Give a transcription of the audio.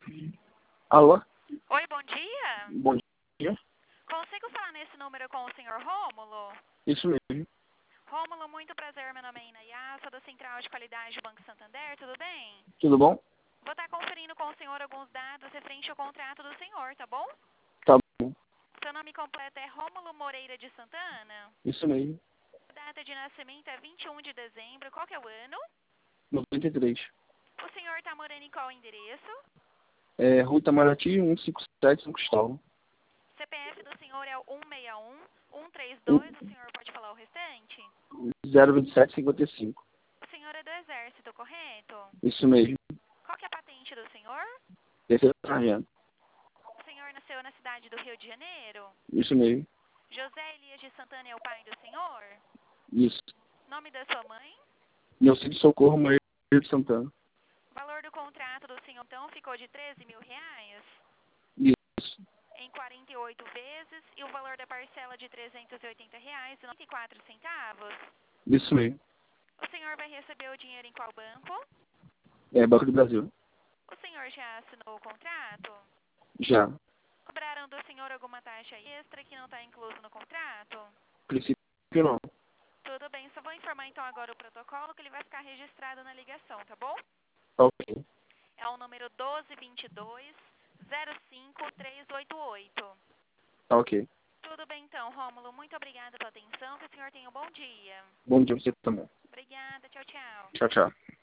Alô? Oi, bom dia. Bom dia. Consigo falar nesse número com o senhor Rômulo? Isso mesmo. Rômulo, muito prazer. Meu nome é Inayá, sou da Central de Qualidade do Banco Santander, tudo bem? Tudo bom? Vou estar conferindo com o senhor alguns dados referente ao contrato do senhor, tá bom? Tá bom. Seu nome completo é Rômulo Moreira de Santana? Isso mesmo. A data de nascimento é 21 de dezembro, qual que é o ano? 93. O senhor está morando em qual endereço? Rua Itamaraty, 157, São Cristóvão. CPF do senhor é o 161 132, o senhor pode falar o restante? 02755. O senhor é do Exército, correto? Isso mesmo. Qual que é a patente do senhor? Terceiro sargento. O senhor nasceu na cidade do Rio de Janeiro? Isso mesmo. José Elias de Santana é o pai do senhor? Isso. Nome da sua mãe? Neucídio Socorro Moreira de Santana. O valor do contrato do senhor, então, ficou de R$13 mil Isso. em 48 vezes e o valor da parcela de R$380,94. Isso mesmo. O senhor vai receber o dinheiro em qual banco? Banco do Brasil. O senhor já assinou o contrato? Já. Cobraram do senhor alguma taxa extra que não está incluso no contrato? Princípio não. Tudo bem, só vou informar então agora o protocolo que ele vai ficar registrado na ligação, tá bom? Ok. É o número 1222-05388. Ok. Tudo bem então, Rômulo. Muito obrigada pela atenção. Que o senhor tenha um bom dia. Bom dia pra você também. Obrigada. Tchau, tchau. Tchau, tchau.